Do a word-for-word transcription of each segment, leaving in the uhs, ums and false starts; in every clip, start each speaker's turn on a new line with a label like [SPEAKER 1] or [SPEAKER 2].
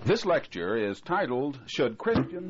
[SPEAKER 1] This lecture is titled, Should Christians...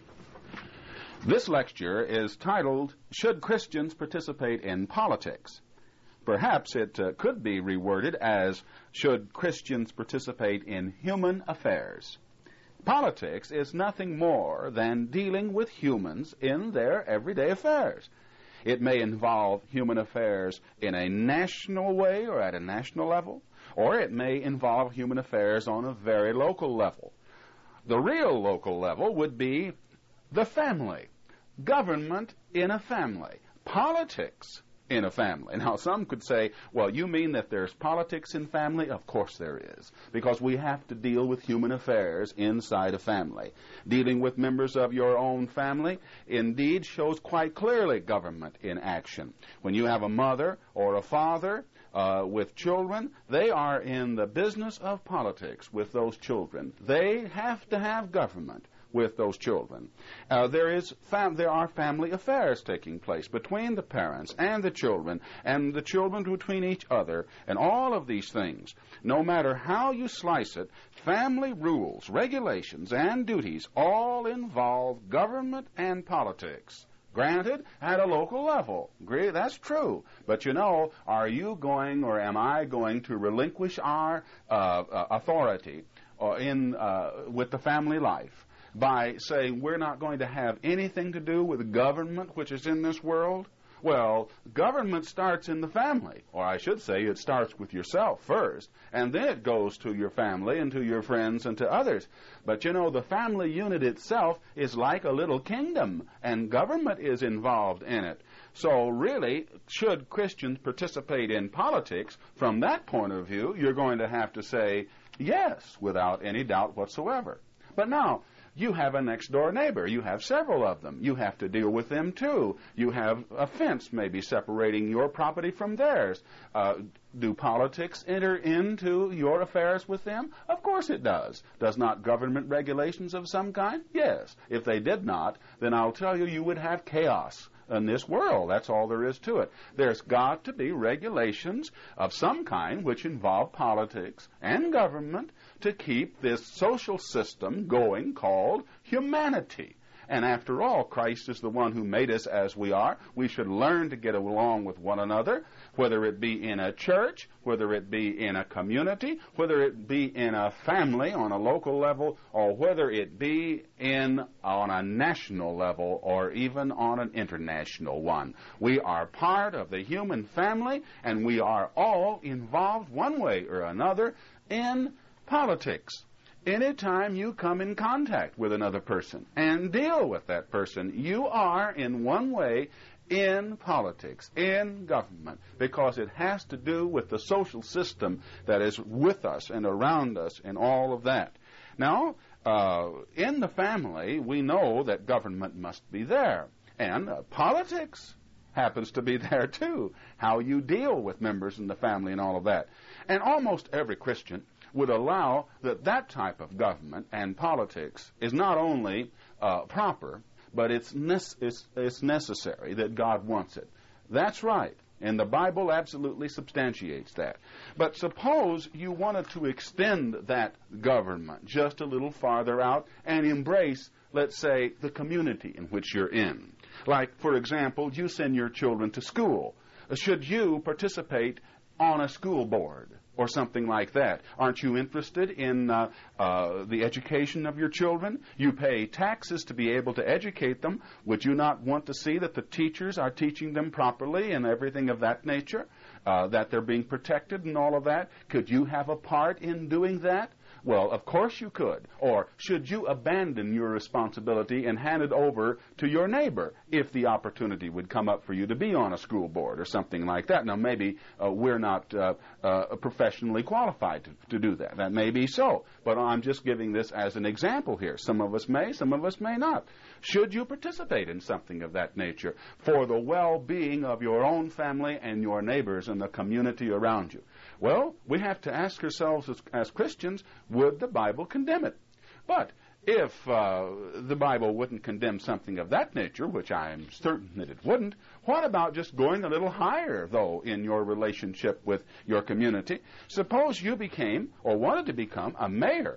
[SPEAKER 1] This lecture is titled, Should Christians Participate in Politics? Perhaps it uh, could be reworded as, Should Christians Participate in Human Affairs? Politics is nothing more than dealing with humans in their everyday affairs. It may involve human affairs in a national way or at a national level, or it may involve human affairs on a very local level. The real local level would be the family, government in a family, politics in a family. Now, some could say, well, you mean that there's politics in family? Of course there is, because we have to deal with human affairs inside a family. Dealing with members of your own family indeed shows quite clearly government in action. When you have a mother or a father uh, with children, they are in the business of politics with those children. They have to have government with those children. Uh, there is fam- there are family affairs taking place between the parents and the children, and the children between each other, and all of these things. No matter how you slice it, family rules, regulations, and duties all involve government and politics. Granted, at a local level. Agree, that's true. But you know, are you going, or am I going to relinquish our uh, uh, authority or in uh, with the family life by saying we're not going to have anything to do with government which is in this world? Well, government starts in the family, or I should say it starts with yourself first, and then it goes to your family and to your friends and to others. But you know, the family unit itself is like a little kingdom, and government is involved in it. So really, should Christians participate in politics, from that point of view, you're going to have to say yes, without any doubt whatsoever. But now, you have a next-door neighbor. You have several of them. You have to deal with them, too. You have a fence maybe separating your property from theirs. Uh, do politics enter into your affairs with them? Of course it does. Does not government regulations of some kind? Yes. If they did not, then I'll tell you, you would have chaos in this world. That's all there is to it. There's got to be regulations of some kind which involve politics and government to keep this social system going called humanity. And after all, Christ is the one who made us as we are. We should learn to get along with one another, whether it be in a church, whether it be in a community, whether it be in a family on a local level, or whether it be in on a national level or even on an international one. We are part of the human family, and we are all involved one way or another in politics. Anytime you come in contact with another person and deal with that person, you are in one way in politics, in government, because it has to do with the social system that is with us and around us and all of that. Now, uh, in the family, we know that government must be there, and uh, politics happens to be there too, how you deal with members in the family and all of that. And almost every Christian would allow that that type of government and politics is not only uh, proper, but it's, ne- it's, it's necessary, that God wants it. That's right, and the Bible absolutely substantiates that. But suppose you wanted to extend that government just a little farther out and embrace, let's say, the community in which you're in. Like, for example, you send your children to school. Should you participate on a school board or something like that? Aren't you interested in uh, uh, the education of your children? You pay taxes to be able to educate them. Would you not want to see that the teachers are teaching them properly and everything of that nature, uh, that they're being protected and all of that? Could you have a part in doing that? Well, of course you could. Or should you abandon your responsibility and hand it over to your neighbor if the opportunity would come up for you to be on a school board or something like that? Now, maybe uh, we're not uh, uh, professionally qualified to, to do that. That may be so. But I'm just giving this as an example here. Some of us may, some of us may not. Should you participate in something of that nature for the well-being of your own family and your neighbors and the community around you? Well, we have to ask ourselves as, as Christians, would the Bible condemn it? But if uh, the Bible wouldn't condemn something of that nature, which I am certain that it wouldn't, what about just going a little higher, though, in your relationship with your community? Suppose you became, or wanted to become, a mayor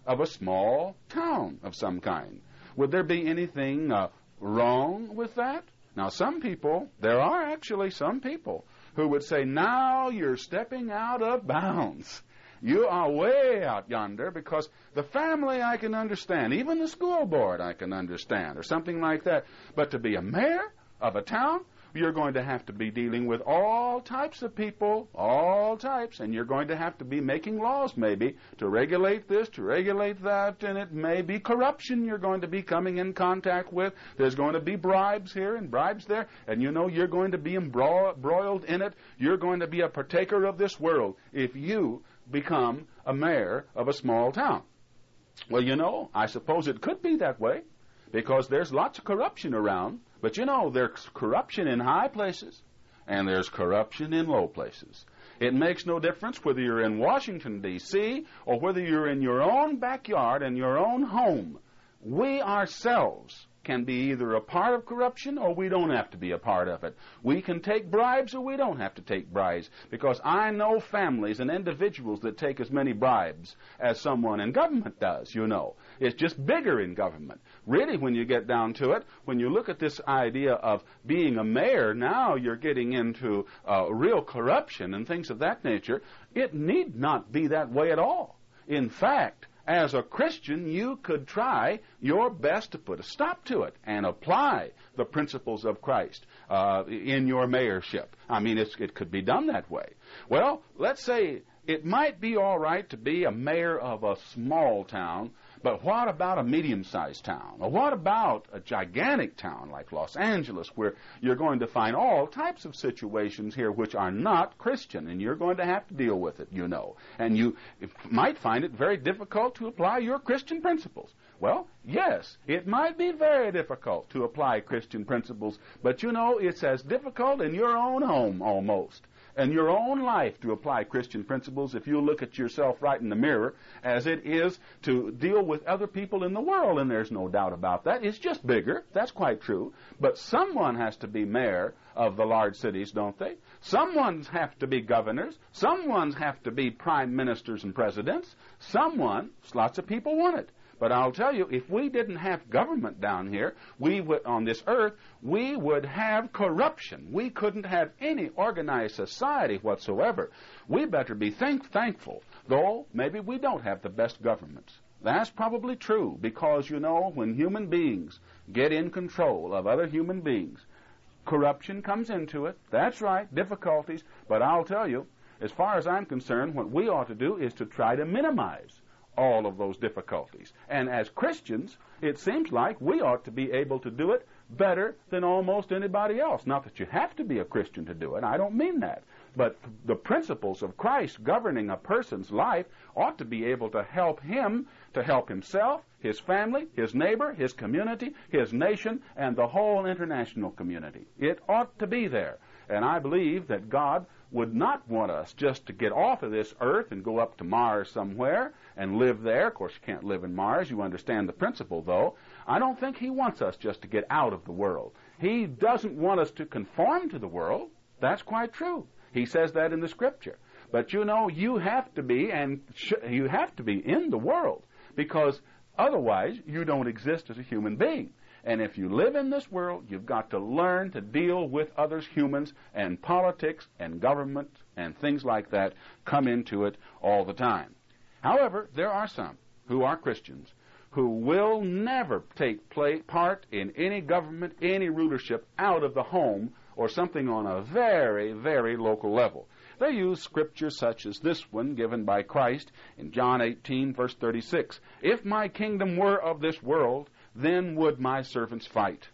[SPEAKER 1] of a small town of some kind. Would there be anything uh, wrong with that? Now, some people, there are actually some people who would say, now you're stepping out of bounds. You are way out yonder, because the family I can understand, even the school board I can understand, or something like that. But to be a mayor of a town, you're going to have to be dealing with all types of people, all types, and you're going to have to be making laws maybe to regulate this, to regulate that, and it may be corruption you're going to be coming in contact with. There's going to be bribes here and bribes there, and you know you're going to be embroiled in it. You're going to be a partaker of this world if you become a mayor of a small town. Well, you know, I suppose it could be that way, because there's lots of corruption around. But you know, there's corruption in high places, and there's corruption in low places. It makes no difference whether you're in Washington, D C, or whether you're in your own backyard and your own home. We ourselves can be either a part of corruption, or we don't have to be a part of it. We can take bribes, or we don't have to take bribes, because I know families and individuals that take as many bribes as someone in government does, you know. It's just bigger in government. Really, when you get down to it, when you look at this idea of being a mayor, now you're getting into uh, real corruption and things of that nature. It need not be that way at all. In fact, as a Christian, you could try your best to put a stop to it and apply the principles of Christ uh, in your mayorship. I mean, it's, it could be done that way. Well, let's say it might be all right to be a mayor of a small town, but what about a medium-sized town? Or what about a gigantic town like Los Angeles, where you're going to find all types of situations here which are not Christian, and you're going to have to deal with it, you know. And you might find it very difficult to apply your Christian principles. Well, yes, it might be very difficult to apply Christian principles, but you know, it's as difficult in your own home almost, and your own life, to apply Christian principles, if you look at yourself right in the mirror, as it is to deal with other people in the world, and there's no doubt about that. It's just bigger. That's quite true. But someone has to be mayor of the large cities, don't they? Someone's have to be governors. Someone's have to be prime ministers and presidents. Someone, lots of people want it. But I'll tell you, if we didn't have government down here, we would, on this earth, we would have corruption. We couldn't have any organized society whatsoever. We better be thank- thankful, though maybe we don't have the best governments. That's probably true, because, you know, when human beings get in control of other human beings, corruption comes into it. That's right, difficulties. But I'll tell you, as far as I'm concerned, what we ought to do is to try to minimize all of those difficulties. And as Christians, it seems like we ought to be able to do it better than almost anybody else. Not that you have to be a Christian to do it. I don't mean that. But the principles of Christ governing a person's life ought to be able to help him to help himself, his family, his neighbor, his community, his nation, and the whole international community. It ought to be there. And I believe that God would not want us just to get off of this earth and go up to Mars somewhere and live there. Of course, you can't live in Mars. You understand the principle, though. I don't think he wants us just to get out of the world. He doesn't want us to conform to the world. That's quite true. He says that in the Scripture. But, you know, you have to be, and sh- you have to be in the world, because otherwise you don't exist as a human being. And if you live in this world, you've got to learn to deal with others, humans, and politics and government and things like that come into it all the time. However, there are some who are Christians who will never take play, part in any government, any rulership out of the home or something on a very, very local level. They use scriptures such as this one given by Christ in John eighteen, verse thirty-six. If my kingdom were of this world, then would my servants fight.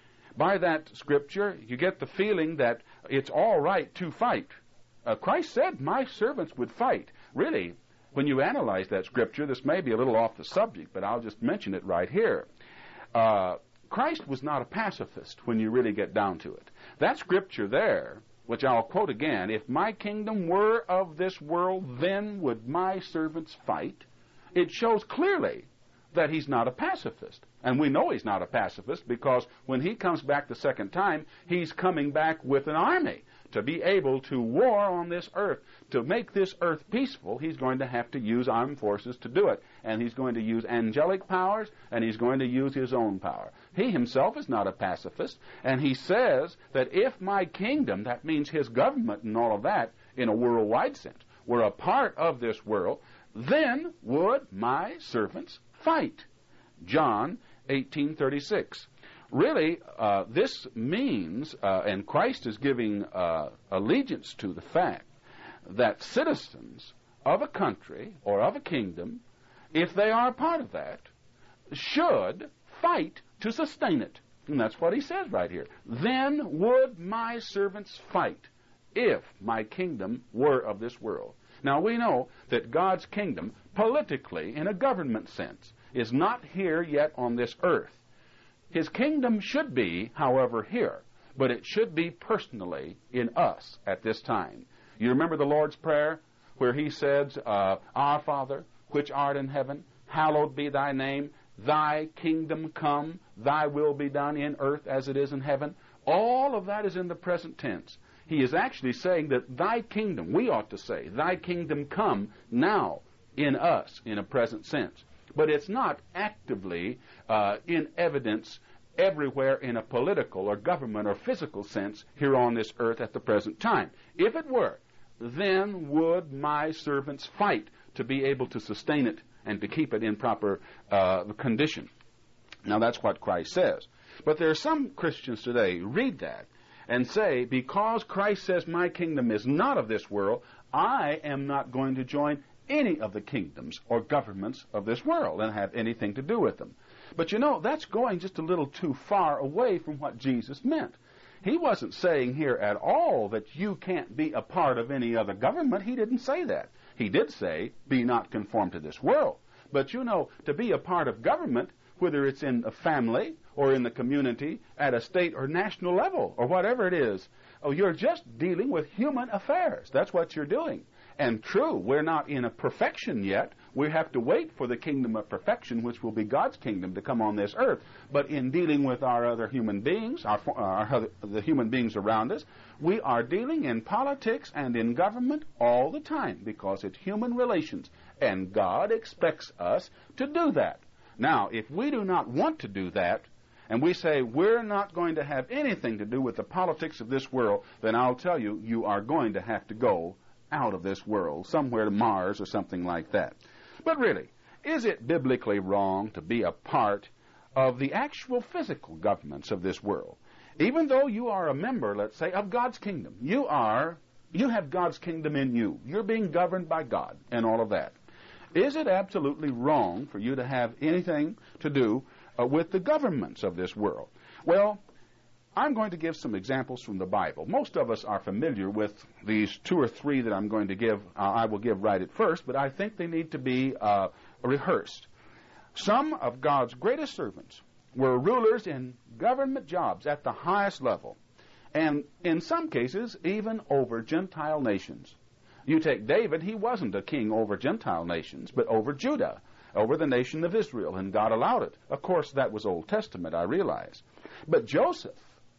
[SPEAKER 1] By that scripture, you get the feeling that it's all right to fight. Uh, Christ said, my servants would fight. Really, when you analyze that scripture, this may be a little off the subject, but I'll just mention it right here. Uh, Christ was not a pacifist when you really get down to it. That scripture there, which I'll quote again, if my kingdom were of this world, then would my servants fight. It shows clearly that he's not a pacifist. And we know he's not a pacifist because when he comes back the second time, he's coming back with an army to be able to war on this earth, to make this earth peaceful, he's going to have to use armed forces to do it. And he's going to use angelic powers, and he's going to use his own power. He himself is not a pacifist, and he says that if my kingdom, that means his government and all of that, in a worldwide sense, were a part of this world, then would my servants fight. John eighteen thirty-six. Really, uh, this means, uh, and Christ is giving uh, allegiance to the fact that citizens of a country or of a kingdom, if they are a part of that, should fight to sustain it. And that's what he says right here. Then would my servants fight if my kingdom were of this world. Now, we know that God's kingdom, politically, in a government sense, is not here yet on this earth. His kingdom should be, however, here, but it should be personally in us at this time. You remember the Lord's Prayer, where he says, uh, Our Father, which art in heaven, hallowed be thy name, thy kingdom come, thy will be done in earth as it is in heaven. All of that is in the present tense. He is actually saying that thy kingdom, we ought to say, thy kingdom come now in us in a present sense. But it's not actively uh, in evidence everywhere in a political or government or physical sense here on this earth at the present time. If it were, then would my servants fight to be able to sustain it and to keep it in proper uh, condition. Now that's what Christ says. But there are some Christians today who read that and say, because Christ says my kingdom is not of this world, I am not going to join any of the kingdoms or governments of this world and have anything to do with them. But you know, that's going just a little too far away from what Jesus meant. He wasn't saying here at all that you can't be a part of any other government. He didn't say that. He did say, be not conformed to this world. But you know, to be a part of government, whether it's in a family or in the community, at a state or national level, or whatever it is, oh, you're just dealing with human affairs. That's what you're doing. And true, we're not in a perfection yet. We have to wait for the kingdom of perfection, which will be God's kingdom, to come on this earth. But in dealing with our other human beings, our, our the human beings around us, we are dealing in politics and in government all the time because it's human relations. And God expects us to do that. Now, if we do not want to do that, and we say we're not going to have anything to do with the politics of this world, then I'll tell you, you are going to have to go out of this world, somewhere to Mars or something like that. But really, is it biblically wrong to be a part of the actual physical governments of this world? Even though you are a member, let's say, of God's kingdom, you are, you have God's kingdom in you. You're being governed by God and all of that. Is it absolutely wrong for you to have anything to do uh, with the governments of this world? Well, I'm going to give some examples from the Bible. Most of us are familiar with these two or three that I'm going to give. Uh, I will give right at first, but I think they need to be uh, rehearsed. Some of God's greatest servants were rulers in government jobs at the highest level, and in some cases even over Gentile nations. You take David, he wasn't a king over Gentile nations, but over Judah, over the nation of Israel, and God allowed it. Of course, that was Old Testament, I realize. But Joseph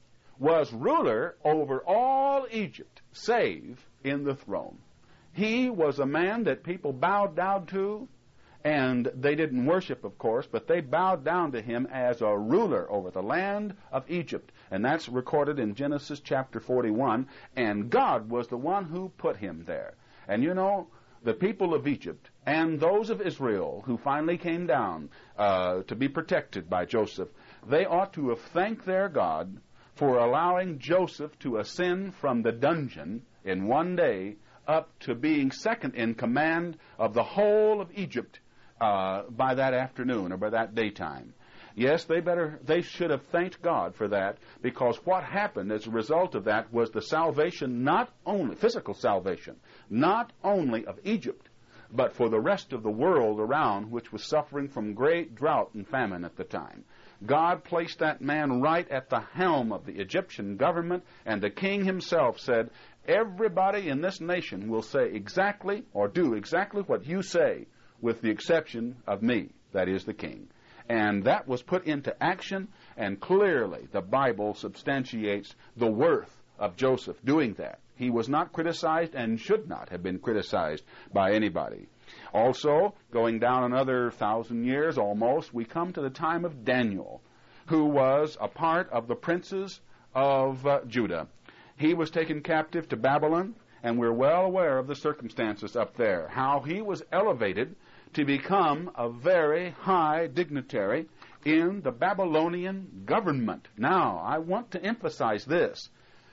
[SPEAKER 1] was ruler over all Egypt, save in the throne. He was a man that people bowed down to, and they didn't worship, of course, but they bowed down to him as a ruler over the land of Egypt. And that's recorded in Genesis chapter forty-one, and God was the one who put him there. And you know, the people of Egypt and those of Israel who finally came down uh, to be protected by Joseph, they ought to have thanked their God for allowing Joseph to ascend from the dungeon in one day up to being second in command of the whole of Egypt uh, by that afternoon or by that daytime. Yes, they better, they should have thanked God for that, because what happened as a result of that was the salvation, not only, physical salvation, not only of Egypt, but for the rest of the world around, which was suffering from great drought and famine at the time. God placed that man right at the helm of the Egyptian government, and the king himself said, everybody in this nation will say exactly or do exactly what you say, with the exception of me, that is the king. And that was put into action, and clearly the Bible substantiates the worth of Joseph doing that. He was not criticized and should not have been criticized by anybody. Also, going down another thousand years almost, we come to the time of Daniel, who was a part of the princes of uh, Judah. He was taken captive to Babylon, and we're well aware of the circumstances up there, how he was elevated to become a very high dignitary in the Babylonian government. Now, I want to emphasize this.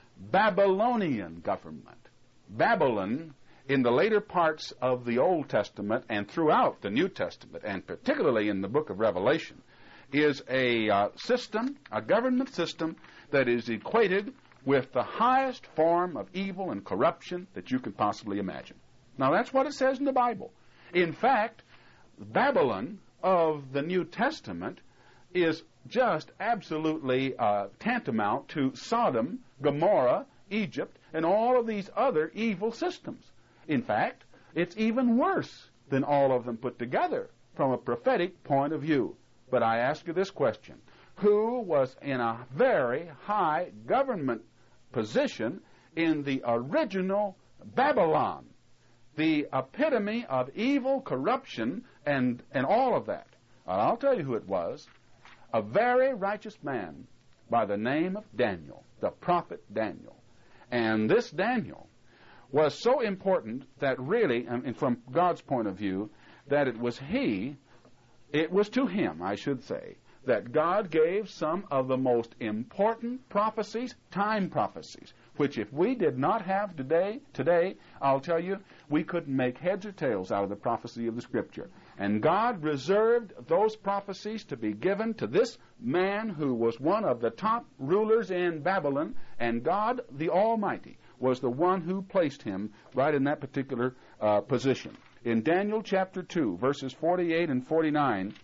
[SPEAKER 1] Babylonian government. Babylon, in the later parts of the Old Testament and throughout the New Testament, and particularly in the book of Revelation, is a uh, system, a government system that is equated with the highest form of evil and corruption that you could possibly imagine. Now, that's what it says in the Bible. In fact, Babylon of the New Testament is just absolutely uh, tantamount to Sodom, Gomorrah, Egypt, and all of these other evil systems. In fact, it's even worse than all of them put together from a prophetic point of view. But I ask you this question. Who was in a very high government position in the original Babylon? The epitome of evil, corruption, and, and all of that. And I'll tell you who it was. A very righteous man by the name of Daniel, the prophet Daniel. And this Daniel was so important that really, and from God's point of view, that it was he, it was to him, I should say, that God gave some of the most important prophecies, time prophecies, which if we did not have today, today, I'll tell you, we couldn't make heads or tails out of the prophecy of the Scripture. And God reserved those prophecies to be given to this man who was one of the top rulers in Babylon, and God, the Almighty, was the one who placed him right in that particular uh, position. In Daniel chapter two, verses forty-eight and forty-nine,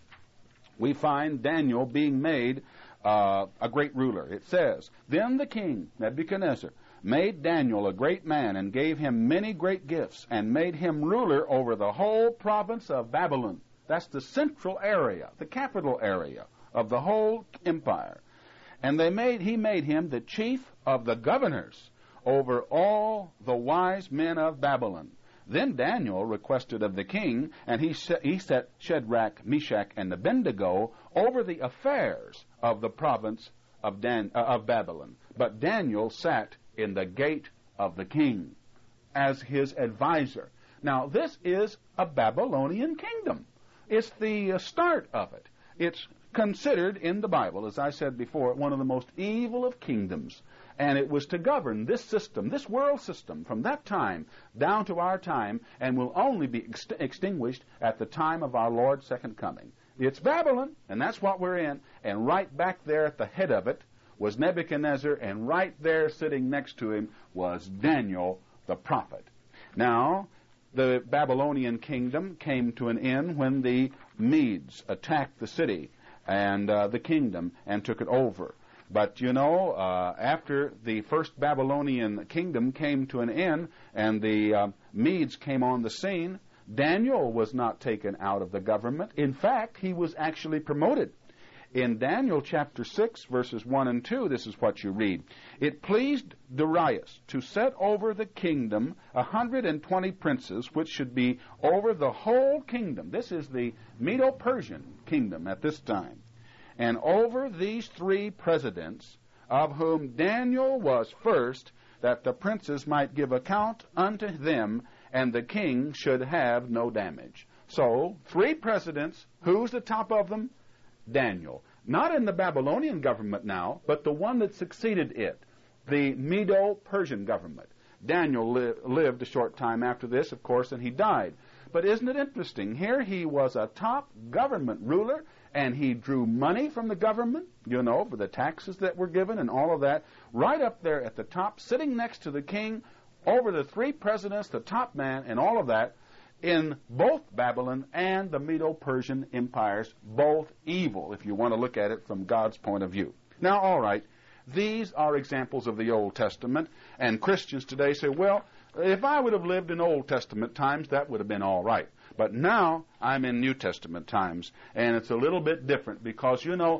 [SPEAKER 1] we find Daniel being made uh, a great ruler. It says, "Then the king, Nebuchadnezzar, made Daniel a great man and gave him many great gifts and made him ruler over the whole province of Babylon." That's the central area, the capital area of the whole empire. "And they made he made him the chief of the governors over all the wise men of Babylon. Then Daniel requested of the king, and he set, he set Shadrach, Meshach, and Abednego over the affairs of the province of, Dan, uh, of Babylon. But Daniel sat in the gate of the king as his advisor." Now, this is a Babylonian kingdom. It's the uh, start of it. It's considered in the Bible, as I said before, one of the most evil of kingdoms. And it was to govern this system, this world system, from that time down to our time, and will only be ex- extinguished at the time of our Lord's second coming. It's Babylon, and that's what we're in. And right back there at the head of it was Nebuchadnezzar, and right there sitting next to him was Daniel the prophet. Now, the Babylonian kingdom came to an end when the Medes attacked the city and uh, the kingdom and took it over. But, you know, uh, after the first Babylonian kingdom came to an end and the uh, Medes came on the scene, Daniel was not taken out of the government. In fact, he was actually promoted. In Daniel chapter six, verses one and two, this is what you read. "It pleased Darius to set over the kingdom a hundred and twenty princes, which should be over the whole kingdom." This is the Medo-Persian kingdom at this time. "And over these three presidents, of whom Daniel was first, that the princes might give account unto them, and the king should have no damage." So, three presidents. Who's the top of them? Daniel. Not in the Babylonian government now, but the one that succeeded it, the Medo-Persian government. Daniel li- lived a short time after this, of course, and he died. But isn't it interesting? Here he was a top government ruler, and he drew money from the government, you know, for the taxes that were given and all of that, right up there at the top, sitting next to the king, over the three presidents, the top man, and all of that, in both Babylon and the Medo-Persian empires, both evil, if you want to look at it from God's point of view. Now, all right, these are examples of the Old Testament, and Christians today say, well, if I would have lived in Old Testament times, that would have been all right. But now I'm in New Testament times, and it's a little bit different because, you know,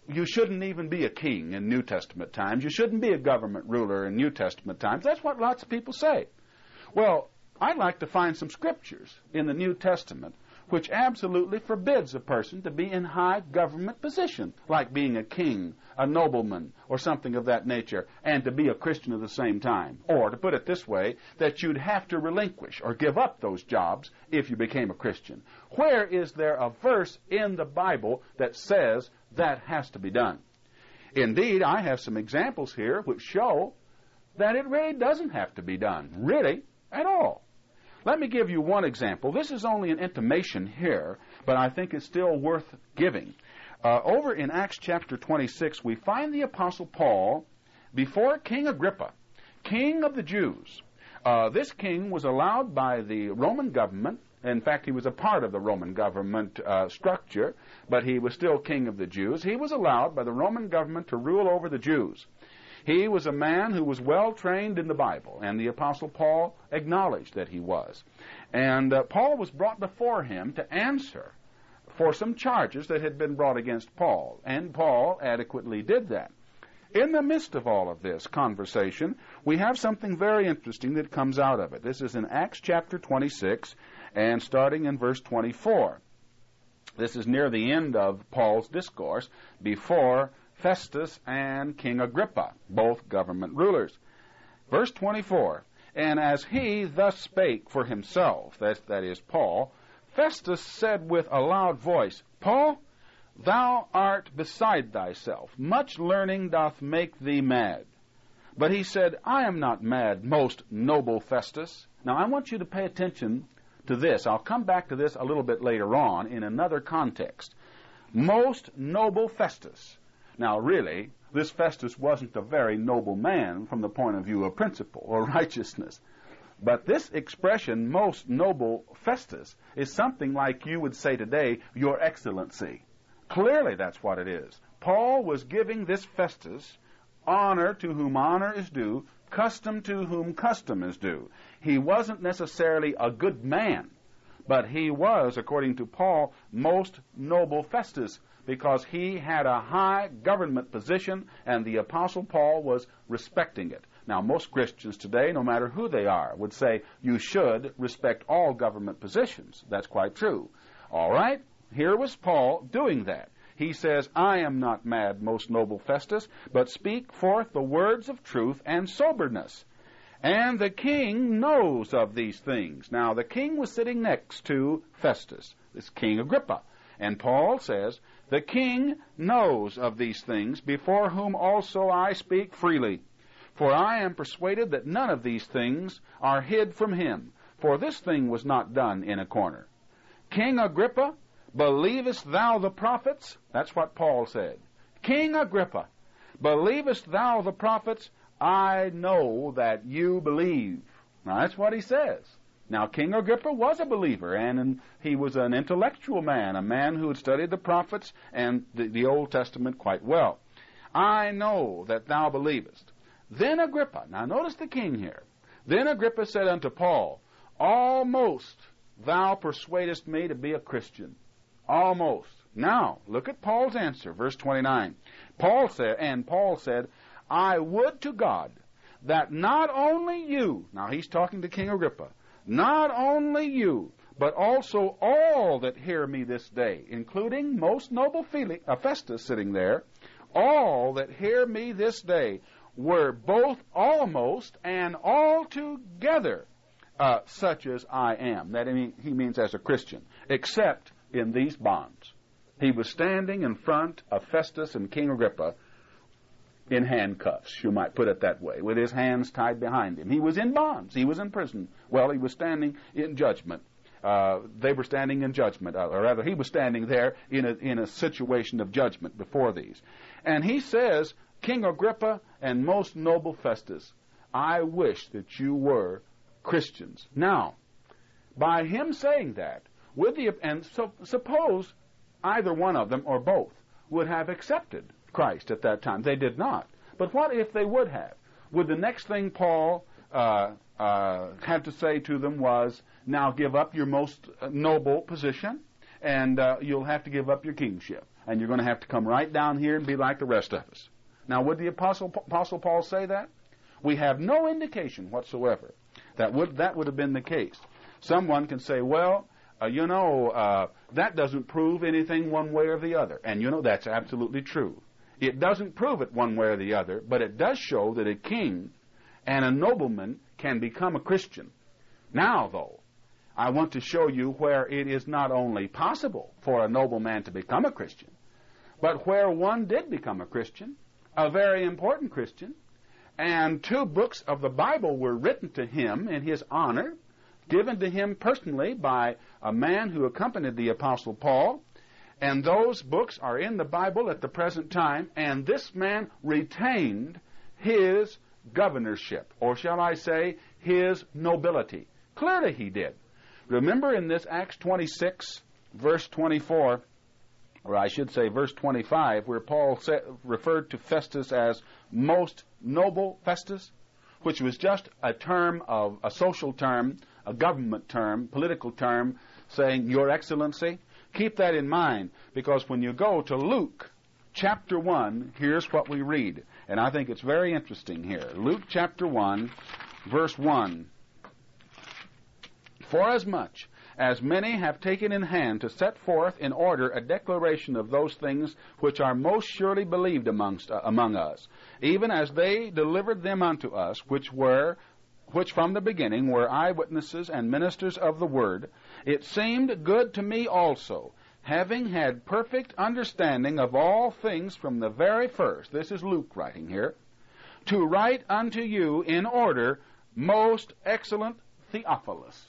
[SPEAKER 1] you shouldn't even be a king in New Testament times. You shouldn't be a government ruler in New Testament times. That's what lots of people say. Well, I'd like to find some scriptures in the New Testament which absolutely forbids a person to be in high government position, like being a king, a nobleman, or something of that nature, and to be a Christian at the same time. Or, to put it this way, that you'd have to relinquish or give up those jobs if you became a Christian. Where is there a verse in the Bible that says that has to be done? Indeed, I have some examples here which show that it really doesn't have to be done, really, at all. Let me give you one example. This is only an intimation here, but I think it's still worth giving. Uh, over in Acts chapter twenty-six, we find the Apostle Paul before King Agrippa, king of the Jews. Uh, this king was allowed by the Roman government. In fact, he was a part of the Roman government uh, structure, but he was still king of the Jews. He was allowed by the Roman government to rule over the Jews. He was a man who was well trained in the Bible, and the Apostle Paul acknowledged that he was. And uh, Paul was brought before him to answer for some charges that had been brought against Paul, and Paul adequately did that. In the midst of all of this conversation, we have something very interesting that comes out of it. This is in Acts chapter twenty-six, and starting in verse twenty-four. This is near the end of Paul's discourse before Festus and King Agrippa, both government rulers. Verse twenty-four, and as he thus spake for himself, that, that is Paul, Festus said with a loud voice, Paul, thou art beside thyself. Much learning doth make thee mad. But he said, I am not mad, most noble Festus. Now I want you to pay attention to this. I'll come back to this a little bit later on in another context. Most noble Festus. Now, really, this Festus wasn't a very noble man from the point of view of principle or righteousness. But this expression, most noble Festus, is something like you would say today, Your Excellency. Clearly, that's what it is. Paul was giving this Festus honor to whom honor is due, custom to whom custom is due. He wasn't necessarily a good man, but he was, according to Paul, most noble Festus, because he had a high government position, and the Apostle Paul was respecting it. Now, most Christians today, no matter who they are, would say you should respect all government positions. That's quite true. All right? Here was Paul doing that. He says, I am not mad, most noble Festus, but speak forth the words of truth and soberness. And the king knows of these things. Now, the king was sitting next to Festus, this King Agrippa. And Paul says, the king knows of these things, before whom also I speak freely. For I am persuaded that none of these things are hid from him, for this thing was not done in a corner. King Agrippa, believest thou the prophets? That's what Paul said. King Agrippa, believest thou the prophets? I know that you believe. Now, that's what he says. Now, King Agrippa was a believer, and he was an intellectual man, a man who had studied the prophets and the, the Old Testament quite well. I know that thou believest. Then Agrippa, now notice the king here. Then Agrippa said unto Paul, almost thou persuadest me to be a Christian. Almost. Now, look at Paul's answer, verse twenty-nine. Paul said, and Paul said, I would to God that not only you, now he's talking to King Agrippa, not only you, but also all that hear me this day, including most noble Felix, uh, Festus sitting there, all that hear me this day were both almost and altogether uh, such as I am. That he means as a Christian, except in these bonds. He was standing in front of Festus and King Agrippa in handcuffs, you might put it that way, with his hands tied behind him. He was in bonds. He was in prison. Well, he was standing in judgment. Uh, they were standing in judgment, uh, or rather, he was standing there in a, in a situation of judgment before these. And he says, King Agrippa and most noble Festus, I wish that you were Christians. Now, by him saying that, with the, and so, suppose either one of them or both would have accepted Christ at that time. They did not. But what if they would have? Would the next thing Paul uh, uh, had to say to them was, now give up your most noble position, and uh, you'll have to give up your kingship. and you're going to have to come right down here and be like the rest of us. Now, would the Apostle, Apostle Paul say that? We have no indication whatsoever that would, that would have been the case. Someone can say, well, uh, you know, uh, that doesn't prove anything one way or the other. And, you know, that's absolutely true. It doesn't prove it one way or the other, but it does show that a king and a nobleman can become a Christian. Now, though, I want to show you where it is not only possible for a nobleman to become a Christian, but where one did become a Christian, a very important Christian, and two books of the Bible were written to him in his honor, given to him personally by a man who accompanied the Apostle Paul, and those books are in the Bible at the present time, and this man retained his governorship, or shall I say, his nobility. Clearly he did. Remember in this Acts twenty-six, verse twenty-four, or I should say verse twenty-five, where Paul sa- referred to Festus as most noble Festus, which was just a term of, a social term, a government term, political term, saying, Your Excellency. Keep that in mind, because when you go to Luke chapter one, here's what we read. And I think it's very interesting here. Luke chapter one, verse one. Forasmuch as many have taken in hand to set forth in order a declaration of those things which are most surely believed amongst uh, among us, even as they delivered them unto us, which were which from the beginning were eyewitnesses and ministers of the word, it seemed good to me also, having had perfect understanding of all things from the very first, this is Luke writing here, to write unto you in order, most excellent Theophilus,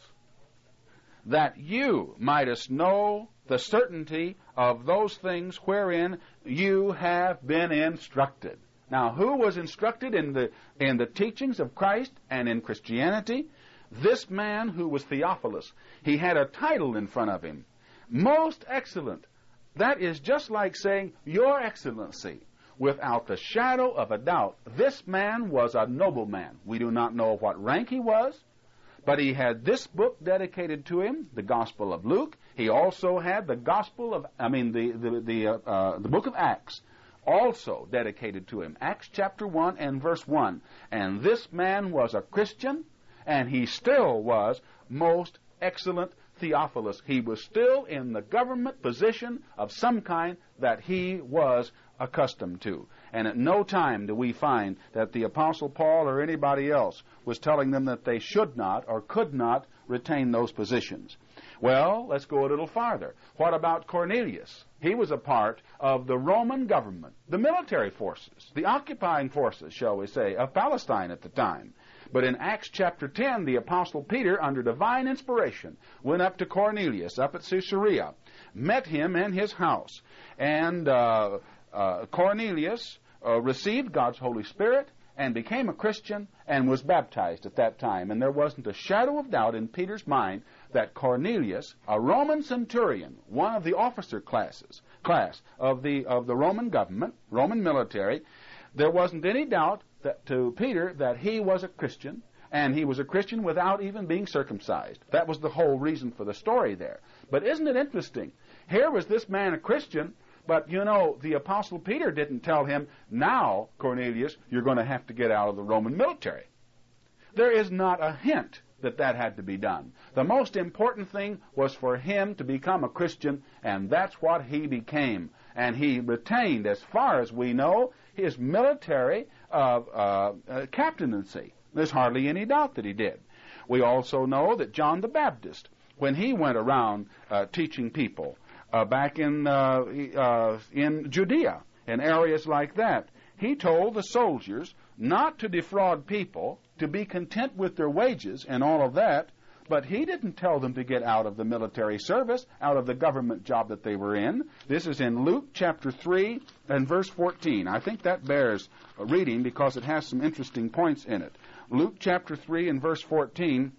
[SPEAKER 1] that you mightest know the certainty of those things wherein you have been instructed. Now, who was instructed in the in the teachings of Christ and in Christianity? This man who was Theophilus. He had a title in front of him. Most excellent. That is just like saying, Your Excellency. Without the shadow of a doubt, this man was a nobleman. We do not know what rank he was, but he had this book dedicated to him, the Gospel of Luke. He also had the Gospel of, I mean, the the the, uh, uh, the book of Acts, also dedicated to him. Acts chapter one and verse one. And this man was a Christian, and he still was most excellent Theophilus. He was still in the government position of some kind that he was accustomed to. And at no time do we find that the Apostle Paul or anybody else was telling them that they should not or could not retain those positions. Well, let's go a little farther. What about Cornelius? He was a part of the Roman government, the military forces, the occupying forces, shall we say, of Palestine at the time. But in Acts chapter ten, the Apostle Peter, under divine inspiration, went up to Cornelius, up at Caesarea, met him in his house, and uh, uh, Cornelius uh, received God's Holy Spirit and became a Christian and was baptized at that time. And there wasn't a shadow of doubt in Peter's mind that Cornelius, a Roman centurion, one of the officer classes, class of the of the Roman government, Roman military, there wasn't any doubt that to Peter that he was a Christian, and he was a Christian without even being circumcised. That was the whole reason for the story there. But isn't it interesting? Here was this man a Christian, but, you know, the Apostle Peter didn't tell him, now, Cornelius, you're going to have to get out of the Roman military. There is not a hint that that had to be done. The most important thing was for him to become a Christian, and that's what he became. And he retained, as far as we know, his military uh, uh, uh, captaincy. There's hardly any doubt that he did. We also know that John the Baptist, when he went around uh, teaching people uh, back in uh, uh, in Judea, in areas like that, he told the soldiers not to defraud people, to be content with their wages and all of that, but he didn't tell them to get out of the military service, out of the government job that they were in. This is in Luke chapter three and verse fourteen. I think that bears reading because it has some interesting points in it. Luke chapter three and verse fourteen,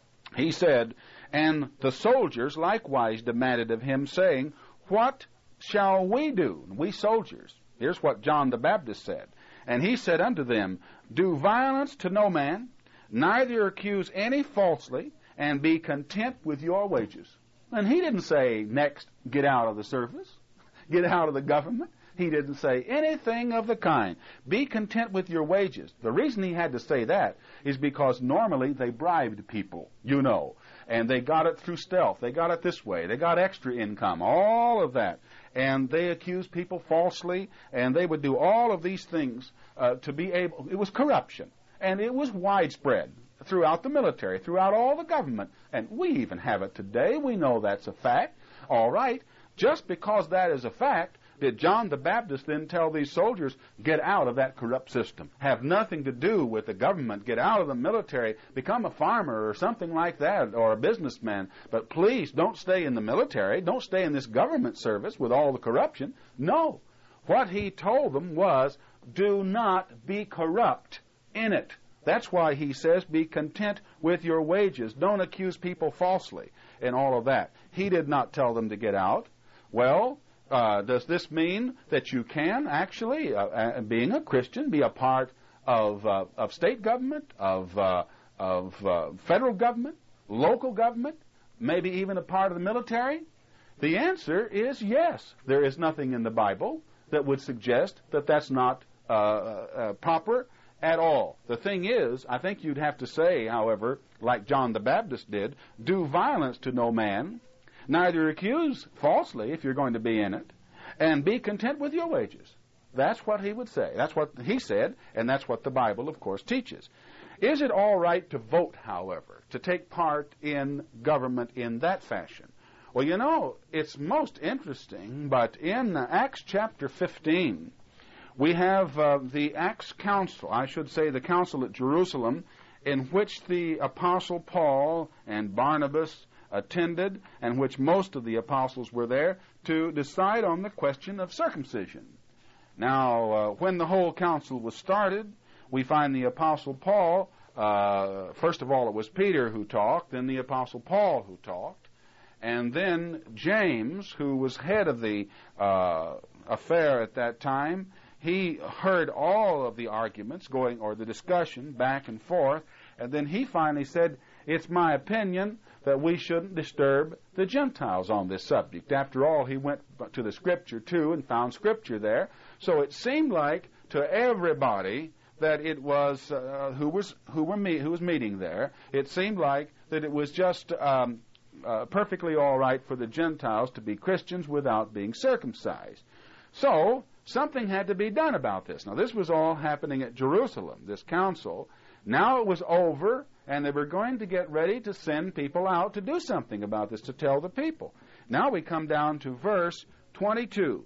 [SPEAKER 1] he said, And the soldiers likewise demanded of him, saying, What shall we do? We soldiers. Here's what John the Baptist said. And he said unto them, Do violence to no man, neither accuse any falsely, and be content with your wages. And he didn't say, next, get out of the service. get out of the government. He didn't say anything of the kind. Be content with your wages. The reason he had to say that is because normally they bribed people, you know, and they got it through stealth. They got it this way. They got extra income, all of that. And they accused people falsely, and they would do all of these things uh, to be able. It was corruption, and it was widespread throughout the military, throughout all the government. And we even have it today. We know that's a fact. All right. Just because that is a fact, did John the Baptist then tell these soldiers, get out of that corrupt system? Have nothing to do with the government. Get out of the military. Become a farmer or something like that, or a businessman. But please, don't stay in the military. Don't stay in this government service with all the corruption. No. What he told them was, do not be corrupt in it. That's why he says, be content with your wages. Don't accuse people falsely and all of that. He did not tell them to get out. Well, Uh, does this mean that you can actually, uh, uh, being a Christian, be a part of uh, of state government, of uh, of uh, federal government, local government, maybe even a part of the military? The answer is yes. There is nothing in the Bible that would suggest that that's not uh, uh, proper at all. The thing is, I think you'd have to say, however, like John the Baptist did, do violence to no man, neither accuse falsely if you're going to be in it, and be content with your wages. That's what he would say. That's what he said, and that's what the Bible, of course, teaches. Is it all right to vote, however, to take part in government in that fashion? Well, you know, it's most interesting, but in Acts chapter fifteen, we have uh, the Acts Council, I should say the Council at Jerusalem, in which the Apostle Paul and Barnabas attended, and which most of the apostles were there, to decide on the question of circumcision. Now, uh, when the whole council was started, we find the Apostle Paul, uh, first of all it was Peter who talked, then the Apostle Paul who talked, and then James, who was head of the uh, affair at that time, he heard all of the arguments going, or the discussion back and forth, and then he finally said, it's my opinion that we shouldn't disturb the Gentiles on this subject. After all, he went to the Scripture, too, and found Scripture there. So it seemed like to everybody that it was, uh, who was who were me, who was meeting there, it seemed like that it was just um, uh, perfectly all right for the Gentiles to be Christians without being circumcised. So something had to be done about this. Now, this was all happening at Jerusalem, this council. Now it was over, and they were going to get ready to send people out to do something about this, to tell the people. Now we come down to verse twenty-two,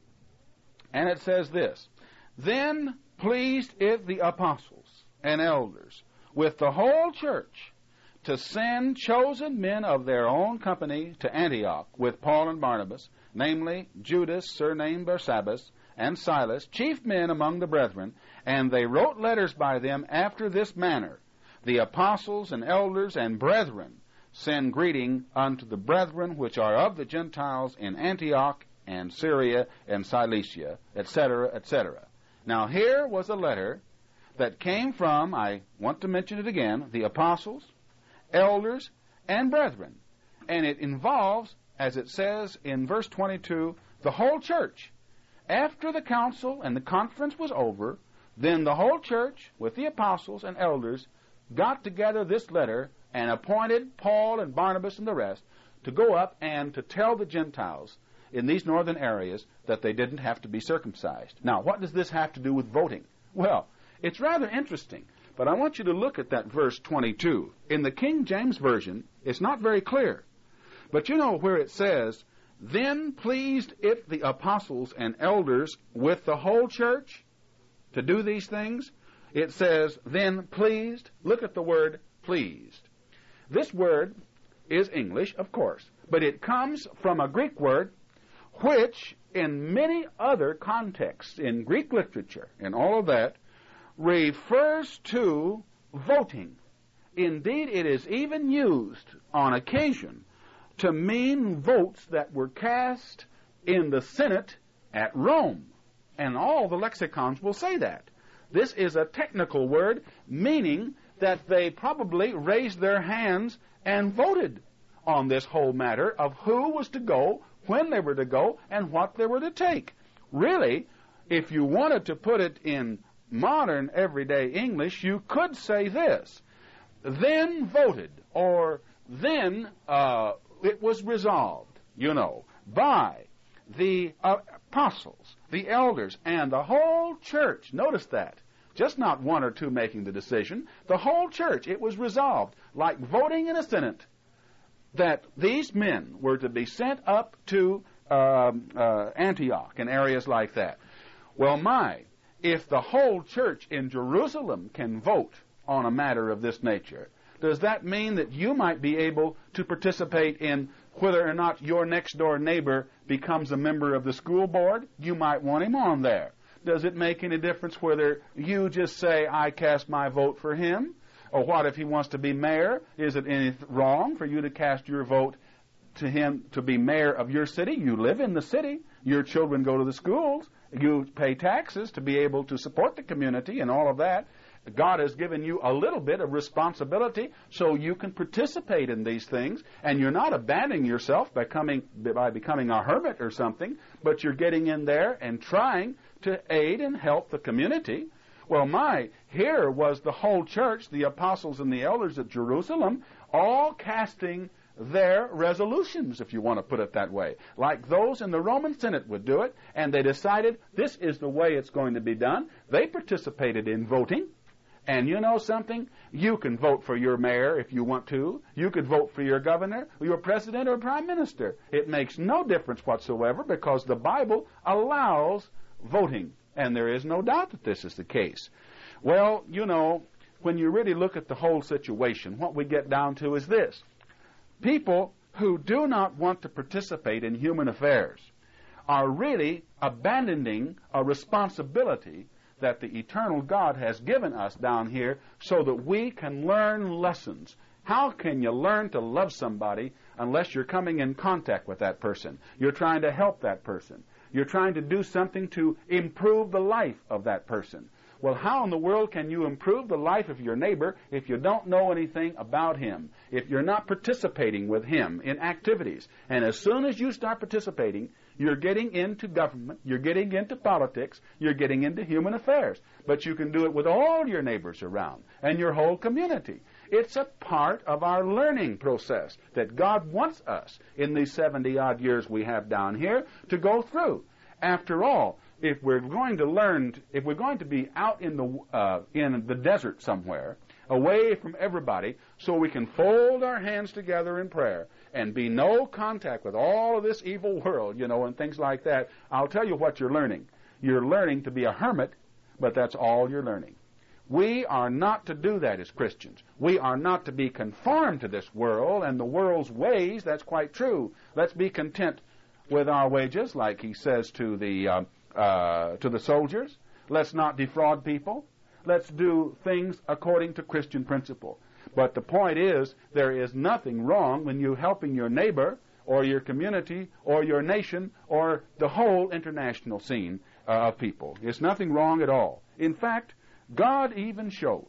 [SPEAKER 1] and it says this, Then pleased it the apostles and elders with the whole church to send chosen men of their own company to Antioch with Paul and Barnabas, namely Judas, surnamed Barsabbas, and Silas, chief men among the brethren, and they wrote letters by them after this manner. The apostles and elders and brethren send greeting unto the brethren which are of the Gentiles in Antioch and Syria and Cilicia, et cetera, et cetera. Now here was a letter that came from, I want to mention it again, the apostles, elders, and brethren. And it involves, as it says in verse twenty-two, the whole church. After the council and the conference was over, then the whole church, with the apostles and elders, got together this letter and appointed Paul and Barnabas and the rest to go up and to tell the Gentiles in these northern areas that they didn't have to be circumcised. Now, what does this have to do with voting? Well, it's rather interesting, but I want you to look at that verse twenty-two. In the King James Version, it's not very clear. But you know where it says, Then pleased it the apostles and elders with the whole church to do these things? It says, then pleased. Look at the word pleased. This word is English, of course, but it comes from a Greek word which, in many other contexts, in Greek literature and all of that, refers to voting. Indeed, it is even used on occasion to mean votes that were cast in the Senate at Rome. And all the lexicons will say that. This is a technical word, meaning that they probably raised their hands and voted on this whole matter of who was to go when they were to go, and what they were to take. Really, if you wanted to put it in modern everyday English, you could say this: then voted, or then uh, it was resolved, you know, by the uh, apostles, the elders, and the whole church. Notice that. Just not one or two making the decision. The whole church. It was resolved, like voting in a Senate, that these men were to be sent up to um, uh, Antioch and areas like that. Well, my, if the whole church in Jerusalem can vote on a matter of this nature, does that mean that you might be able to participate in whether or not your next-door neighbor becomes a member of the school board? You might want him on there. Does it make any difference whether you just say, I cast my vote for him? Or what if he wants to be mayor? Is it any wrong for you to cast your vote to him to be mayor of your city? You live in the city. Your children go to the schools. You pay taxes to be able to support the community and all of that. God has given you a little bit of responsibility so you can participate in these things, and you're not abandoning yourself by, coming, by becoming a hermit or something, but you're getting in there and trying to aid and help the community. Well, my, here was the whole church, the apostles and the elders at Jerusalem, all casting their resolutions, if you want to put it that way, like those in the Roman Senate would do it, and they decided this is the way it's going to be done. They participated in voting. And you know something? You can vote for your mayor if you want to. You could vote for your governor, or your president, or prime minister. It makes no difference whatsoever because the Bible allows voting. And there is no doubt that this is the case. Well, you know, when you really look at the whole situation, what we get down to is this. People who do not want to participate in human affairs are really abandoning a responsibility that the eternal God has given us down here so that we can learn lessons. How can you learn to love somebody unless you're coming in contact with that person? You're trying to help that person. You're trying to do something to improve the life of that person. Well, how in the world can you improve the life of your neighbor if you don't know anything about him, if you're not participating with him in activities? And as soon as you start participating, you're getting into government, you're getting into politics, you're getting into human affairs. But you can do it with all your neighbors around and your whole community. It's a part of our learning process that God wants us in these seventy-odd years we have down here to go through. After all, if we're going to learn, to, if we're going to be out in the uh, in the desert somewhere, away from everybody, so we can fold our hands together in prayer and be no contact with all of this evil world, you know, and things like that, I'll tell you what you're learning. You're learning to be a hermit, but that's all you're learning. We are not to do that as Christians. We are not to be conformed to this world and the world's ways. That's quite true. Let's be content with our wages, like he says to the uh, uh, to the soldiers. Let's not defraud people. Let's do things according to Christian principle. But the point is, there is nothing wrong when you're helping your neighbor or your community or your nation or the whole international scene uh, of people. There's nothing wrong at all. In fact, God even shows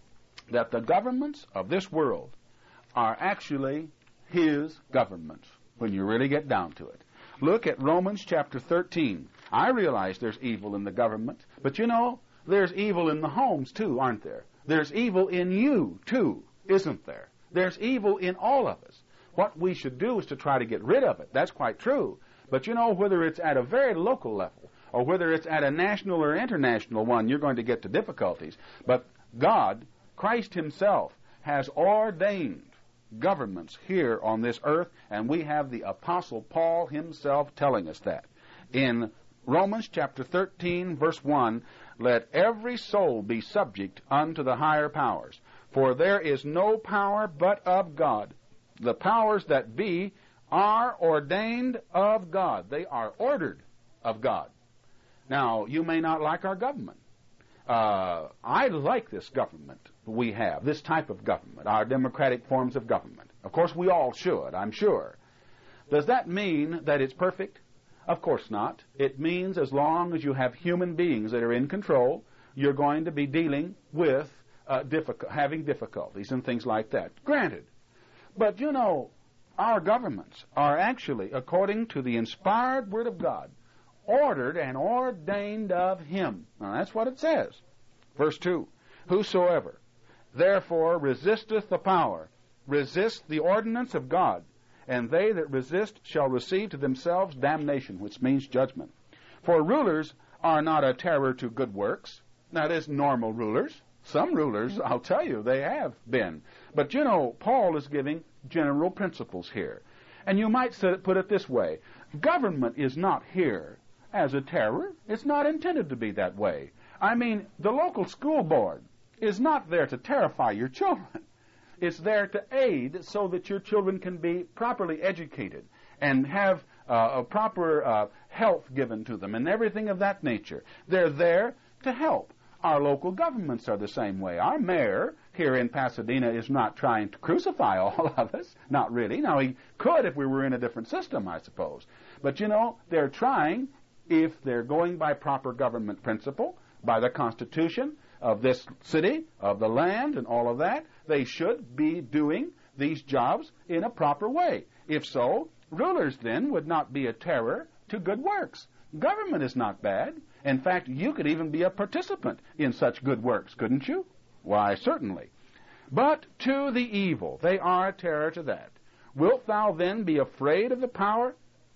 [SPEAKER 1] that the governments of this world are actually His governments when you really get down to it. Look at Romans chapter thirteen. I realize there's evil in the government, but you know, there's evil in the homes too, aren't there? There's evil in you too, isn't there? There's evil in all of us. What we should do is to try to get rid of it. That's quite true. But you know, whether it's at a very local level or whether it's at a national or international one, you're going to get to difficulties. But God, Christ Himself, has ordained governments here on this earth, and we have the Apostle Paul himself telling us that. In Romans chapter thirteen, verse one, let every soul be subject unto the higher powers, for there is no power but of God. The powers that be are ordained of God. They are ordered of God. Now, you may not like our government. Uh, I like this government we have, this type of government, our democratic forms of government. Of course, we all should, I'm sure. Does that mean that it's perfect? Of course not. It means as long as you have human beings that are in control, you're going to be dealing with uh, difficult, having difficulties and things like that. Granted. But, you know, our governments are actually, according to the inspired Word of God, ordered and ordained of Him. Now, that's what it says. Verse two, whosoever therefore resisteth the power, resist the ordinance of God, and they that resist shall receive to themselves damnation, which means judgment. For rulers are not a terror to good works. That is, normal rulers. Some rulers, I'll tell you, they have been. But, you know, Paul is giving general principles here. And you might say, put it this way. Government is not here as a terror. It's not intended to be that way. I mean, the local school board is not there to terrify your children. It's there to aid so that your children can be properly educated and have uh, a proper uh, health given to them and everything of that nature. They're there to help. Our local governments are the same way. Our mayor here in Pasadena is not trying to crucify all of us. Not really. Now, he could if we were in a different system, I suppose. But, you know, they're trying, if they're going by proper government principle, by the Constitution of this city, of the land, and all of that, they should be doing these jobs in a proper way. If so, rulers then would not be a terror to good works. Government is not bad. In fact, you could even be a participant in such good works, couldn't you? Why, certainly. But to the evil, they are a terror to that. Wilt thou then be afraid of the power?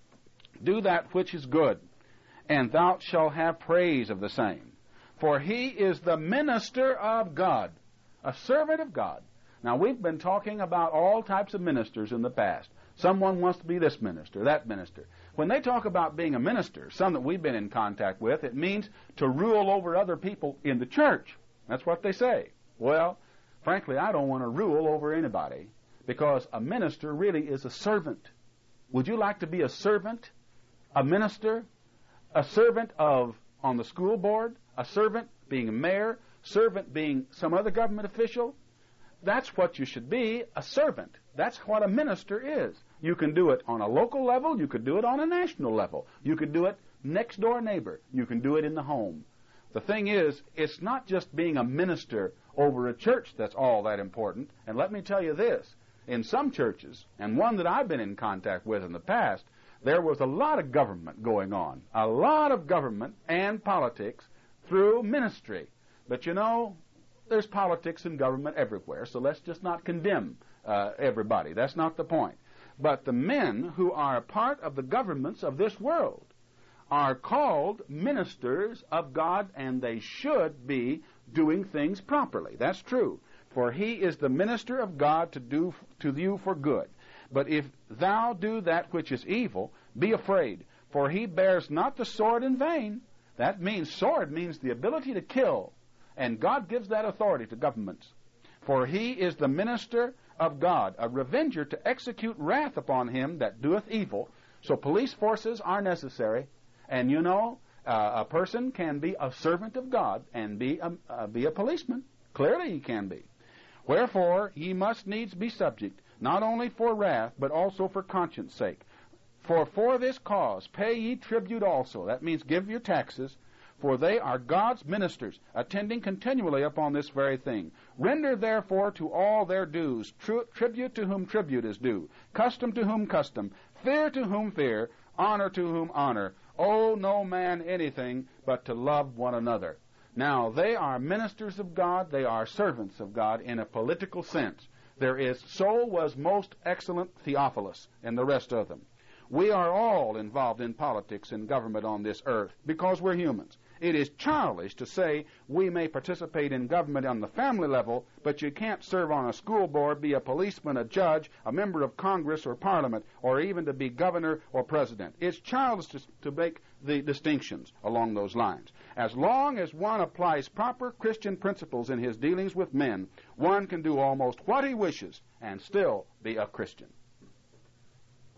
[SPEAKER 1] Do that which is good, and thou shalt have praise of the same. For he is the minister of God, a servant of God. Now, we've been talking about all types of ministers in the past. Someone wants to be this minister, that minister. When they talk about being a minister, some that we've been in contact with, it means to rule over other people in the church. That's what they say. Well, frankly, I don't want to rule over anybody, because a minister really is a servant. Would you like to be a servant, a minister, a servant of on the school board, a servant being a mayor, servant being some other government official? That's what you should be, a servant. That's what a minister is. You can do it on a local level. You could do it on a national level. You could do it next door neighbor. You can do it in the home. The thing is, it's not just being a minister over a church that's all that important. And let me tell you this. In some churches, and one that I've been in contact with in the past, there was a lot of government going on. A lot of government and politics through ministry. But you know, there's politics and government everywhere, so let's just not condemn uh, everybody. That's not the point. But the men who are a part of the governments of this world are called ministers of God, and they should be doing things properly. That's true. For he is the minister of God to do to you for good. But if thou do that which is evil, be afraid, for he bears not the sword in vain. That means, sword means the ability to kill, and God gives that authority to governments. For he is the minister of God, a revenger to execute wrath upon him that doeth evil. So police forces are necessary, and you know, uh, a person can be a servant of God and be a, uh, be a policeman. Clearly he can be. Wherefore ye must needs be subject, not only for wrath, but also for conscience sake. For for this cause pay ye tribute also. That means give your taxes, for they are God's ministers, attending continually upon this very thing. Render therefore to all their dues, tri- tribute to whom tribute is due, custom to whom custom, fear to whom fear, honor to whom honor. Owe no man anything but to love one another. Now, they are ministers of God, they are servants of God in a political sense. There is, so was most excellent Theophilus and the rest of them. We are all involved in politics and government on this earth because we're humans. It is childish to say we may participate in government on the family level, but you can't serve on a school board, be a policeman, a judge, a member of Congress or Parliament, or even to be governor or president. It's childish to, to make the distinctions along those lines. As long as one applies proper Christian principles in his dealings with men, one can do almost what he wishes and still be a Christian.